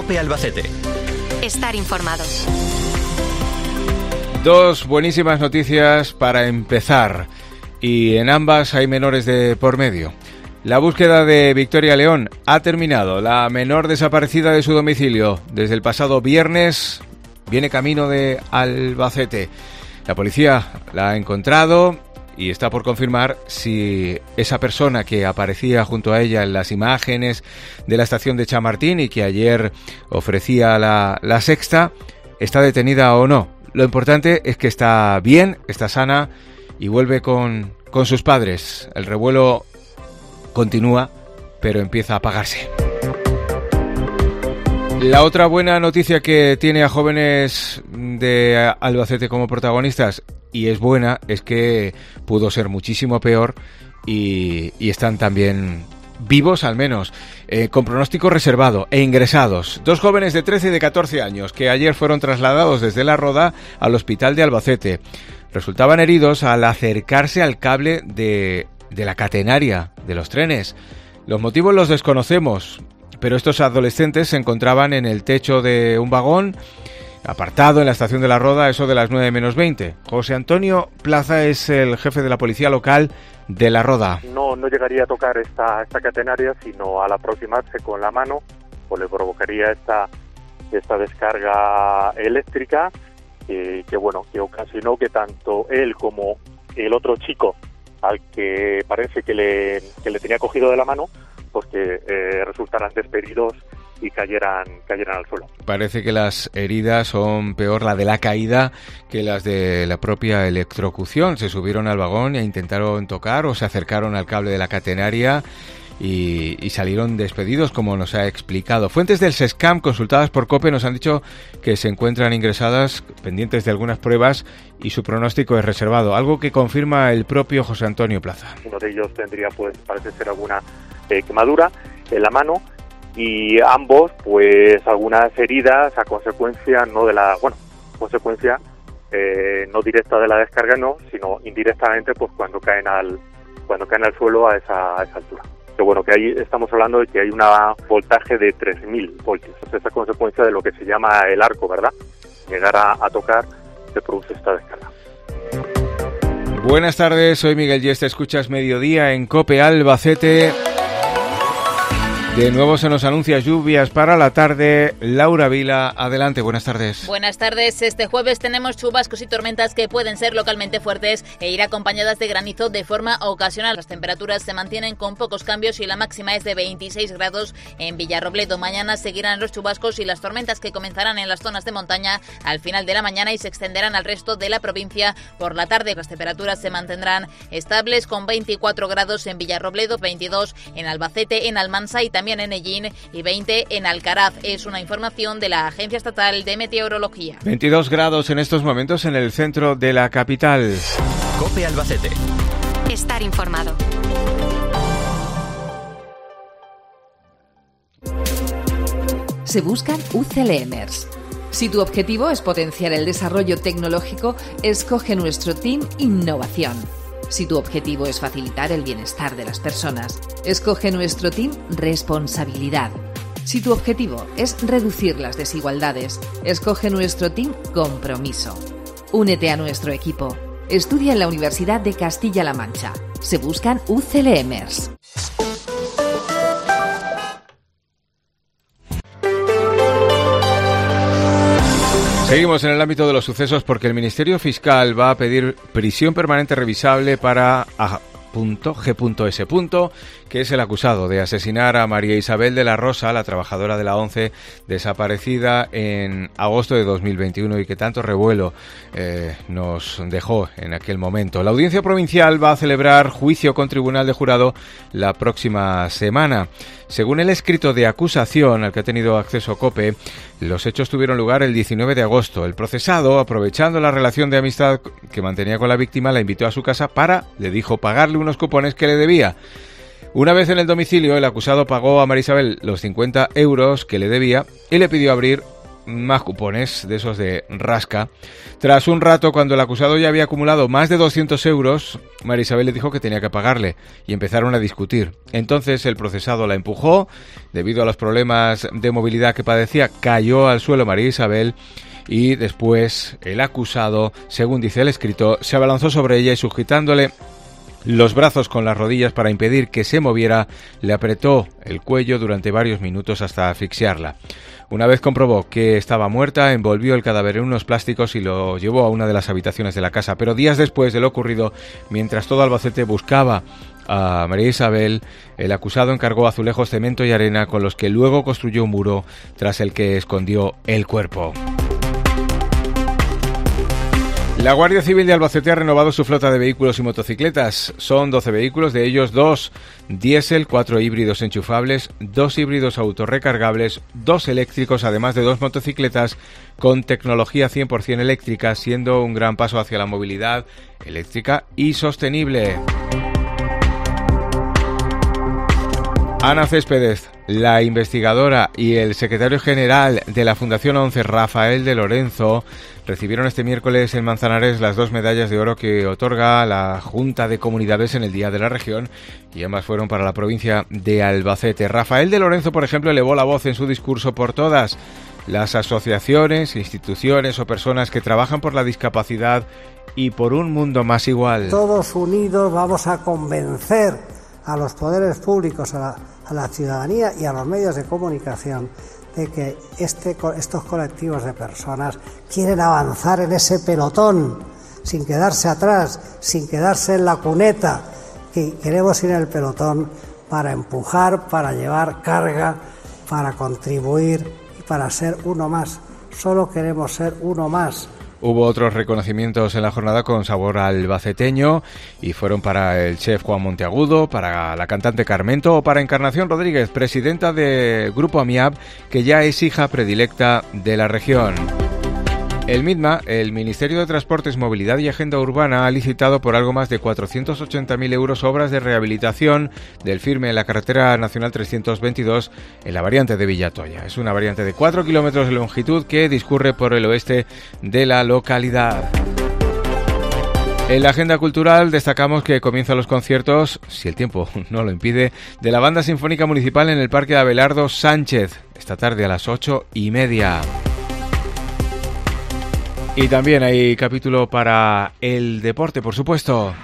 COPE Albacete. Estar informados. Dos buenísimas noticias para empezar, y en ambas hay menores de por medio. La búsqueda de Victoria León ha terminado. La menor desaparecida de su domicilio desde el pasado viernes viene camino de Albacete. La policía la ha encontrado y está por confirmar si esa persona que aparecía junto a ella en las imágenes de la estación de Chamartín y que ayer ofrecía la sexta está detenida o no. Lo importante es que está bien, está sana y vuelve con sus padres. El revuelo continúa, pero empieza a apagarse. La otra buena noticia que tiene a jóvenes de Albacete como protagonistas, y es buena, es que pudo ser muchísimo peor y están también vivos al menos, con pronóstico reservado e ingresados. Dos jóvenes de 13 y de 14 años que ayer fueron trasladados desde La Roda al hospital de Albacete. Resultaban heridos al acercarse al cable de la catenaria de los trenes. Los motivos los desconocemos, pero estos adolescentes se encontraban en el techo de un vagón apartado en la estación de La Roda, eso de las 9 menos 20. José Antonio Plaza es el jefe de la policía local de La Roda. No llegaría a tocar esta catenaria, sino al aproximarse con la mano, pues le provocaría esta descarga eléctrica que ocasionó que tanto él como el otro chico, al que parece que le tenía cogido de la mano, pues que resultaran despedidos y cayeran al suelo. Parece que las heridas son peor la de la caída que las de la propia electrocución. Se subieron al vagón e intentaron tocar o se acercaron al cable de la catenaria y salieron despedidos, como nos ha explicado. Fuentes del SESCAM consultadas por COPE nos han dicho que se encuentran ingresadas, pendientes de algunas pruebas, y su pronóstico es reservado, algo que confirma el propio José Antonio Plaza. Uno de ellos tendría, pues, parece ser alguna quemadura en la mano, y ambos, pues, algunas heridas a consecuencia no directa de la descarga, sino indirectamente, pues, cuando caen al suelo a esa altura. Que ahí estamos hablando de que hay un voltaje de 3.000 voltios. Esa es consecuencia de lo que se llama el arco, ¿verdad? Llegar a tocar, se produce esta descarga. Buenas tardes, soy Miguel Yeste, escuchas Mediodía en COPE Albacete. De nuevo se nos anuncia lluvias para la tarde. Laura Vila, adelante, buenas tardes. Buenas tardes. Este jueves tenemos chubascos y tormentas que pueden ser localmente fuertes e ir acompañadas de granizo de forma ocasional. Las temperaturas se mantienen con pocos cambios y la máxima es de 26 grados en Villarrobledo. Mañana seguirán los chubascos y las tormentas que comenzarán en las zonas de montaña al final de la mañana y se extenderán al resto de la provincia por la tarde. Las temperaturas se mantendrán estables con 24 grados en Villarrobledo, 22 en Albacete, en Almansa y también en Ellín y 20 en Alcaraz. Es una información de la Agencia Estatal de Meteorología. 22 grados en estos momentos en el centro de la capital. COPE Albacete. Estar informado. Se buscan UCLMers. Si tu objetivo es potenciar el desarrollo tecnológico, escoge nuestro Team Innovación. Si tu objetivo es facilitar el bienestar de las personas, escoge nuestro Team Responsabilidad. Si tu objetivo es reducir las desigualdades, escoge nuestro Team Compromiso. Únete a nuestro equipo. Estudia en la Universidad de Castilla-La Mancha. Se buscan UCLMers. Seguimos en el ámbito de los sucesos porque el Ministerio Fiscal va a pedir prisión permanente revisable para A.G.S., que es el acusado de asesinar a María Isabel de la Rosa, la trabajadora de la ONCE, desaparecida en agosto de 2021 y que tanto revuelo nos dejó en aquel momento. La Audiencia Provincial va a celebrar juicio con tribunal de jurado la próxima semana. Según el escrito de acusación al que ha tenido acceso COPE, los hechos tuvieron lugar el 19 de agosto. El procesado, aprovechando la relación de amistad que mantenía con la víctima, la invitó a su casa le dijo, pagarle unos cupones que le debía. Una vez en el domicilio, el acusado pagó a María Isabel los 50 euros que le debía y le pidió abrir más cupones de esos de rasca. Tras un rato, cuando el acusado ya había acumulado más de 200 euros, María Isabel le dijo que tenía que pagarle y empezaron a discutir. Entonces el procesado la empujó. Debido a los problemas de movilidad que padecía, cayó al suelo María Isabel y después el acusado, según dice el escrito, se abalanzó sobre ella y sujetándole los brazos con las rodillas para impedir que se moviera, le apretó el cuello durante varios minutos hasta asfixiarla. Una vez comprobó que estaba muerta, envolvió el cadáver en unos plásticos y lo llevó a una de las habitaciones de la casa. Pero días después de lo ocurrido, mientras todo Albacete buscaba a María Isabel, el acusado encargó azulejos, cemento y arena con los que luego construyó un muro tras el que escondió el cuerpo. La Guardia Civil de Albacete ha renovado su flota de vehículos y motocicletas. Son 12 vehículos, de ellos 2 diésel, 4 híbridos enchufables, 2 híbridos autorrecargables, 2 eléctricos, además de 2 motocicletas con tecnología 100% eléctrica, siendo un gran paso hacia la movilidad eléctrica y sostenible. Ana Céspedes, la investigadora, y el secretario general de la Fundación 11, Rafael de Lorenzo, recibieron este miércoles en Manzanares las 2 medallas de oro que otorga la Junta de Comunidades en el Día de la Región, y ambas fueron para la provincia de Albacete. Rafael de Lorenzo, por ejemplo, elevó la voz en su discurso por todas las asociaciones, instituciones o personas que trabajan por la discapacidad y por un mundo más igual. Todos unidos vamos a convencer a los poderes públicos, a la ciudadanía y a los medios de comunicación de que estos colectivos de personas quieren avanzar en ese pelotón, sin quedarse atrás, sin quedarse en la cuneta, que queremos ir en el pelotón para empujar, para llevar carga, para contribuir y para ser uno más. Solo queremos ser uno más. Hubo otros reconocimientos en la jornada con sabor albaceteño y fueron para el chef Juan Monteagudo, para la cantante Carmento o para Encarnación Rodríguez, presidenta del Grupo AMIAB, que ya es hija predilecta de la región. El MITMA, el Ministerio de Transportes, Movilidad y Agenda Urbana, ha licitado por algo más de 480.000 euros obras de rehabilitación del firme en la carretera nacional 322 en la variante de Villatoya. Es una variante de 4 kilómetros de longitud que discurre por el oeste de la localidad. En la agenda cultural destacamos que comienzan los conciertos, si el tiempo no lo impide, de la Banda Sinfónica Municipal en el Parque de Abelardo Sánchez, esta tarde a las 8:30. Y también hay capítulo para el deporte, por supuesto.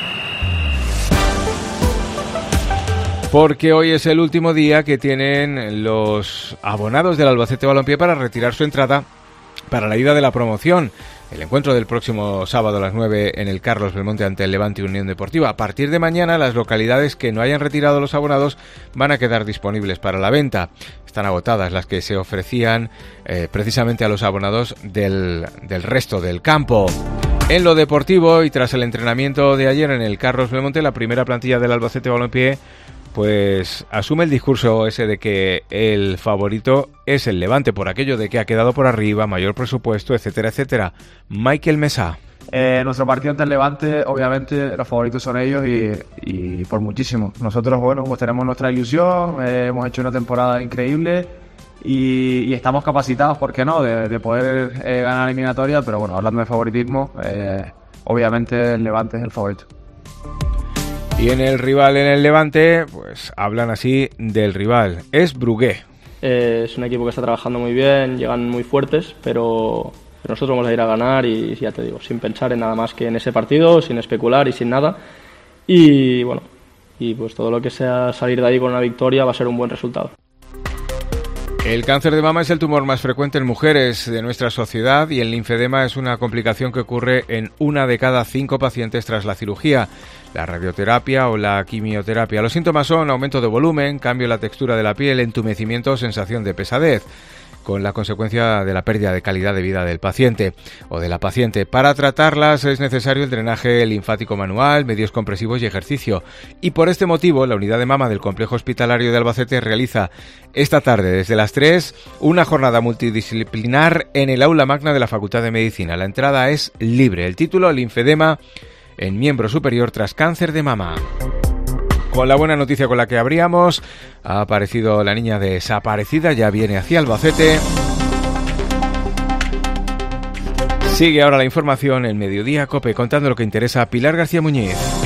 Porque hoy es el último día que tienen los abonados del Albacete Balompié para retirar su entrada para la ida de la promoción. El encuentro del próximo sábado a las 9 en el Carlos Belmonte ante el Levante Unión Deportiva. A partir de mañana, las localidades que no hayan retirado los abonados van a quedar disponibles para la venta. Están agotadas las que se ofrecían precisamente a los abonados del resto del campo. En lo deportivo y tras el entrenamiento de ayer en el Carlos Belmonte, la primera plantilla del Albacete Balompié pues asume el discurso ese de que el favorito es el Levante por aquello de que ha quedado por arriba, mayor presupuesto, etcétera, etcétera. Michael Mesa. Nuestro partido ante el Levante, obviamente los favoritos son ellos y por muchísimo. Nosotros, bueno, pues tenemos nuestra ilusión, hemos hecho una temporada increíble y estamos capacitados, ¿por qué no?, de poder ganar la eliminatoria, pero bueno, hablando de favoritismo, obviamente el Levante es el favorito. Y en el rival en el Levante, pues hablan así del rival. Es Brugué. Es un equipo que está trabajando muy bien, llegan muy fuertes, pero nosotros vamos a ir a ganar y ya te digo, sin pensar en nada más que en ese partido, sin especular y sin nada. Y bueno, y pues todo lo que sea salir de ahí con una victoria va a ser un buen resultado. El cáncer de mama es el tumor más frecuente en mujeres de nuestra sociedad y el linfedema es una complicación que ocurre en 1 de cada 5 pacientes tras la cirugía, la radioterapia o la quimioterapia. Los síntomas son aumento de volumen, cambio en la textura de la piel, entumecimiento o sensación de pesadez, con la consecuencia de la pérdida de calidad de vida del paciente o de la paciente. Para tratarlas es necesario el drenaje linfático manual, medios compresivos y ejercicio. Y por este motivo, la unidad de mama del Complejo Hospitalario de Albacete realiza esta tarde, desde las 3, una jornada multidisciplinar en el aula magna de la Facultad de Medicina. La entrada es libre. El título, linfedema en miembro superior tras cáncer de mama. Con la buena noticia con la que abríamos, ha aparecido la niña desaparecida, ya viene hacia Albacete. Sigue ahora la información en Mediodía COPE, contando lo que interesa a Pilar García Muñiz.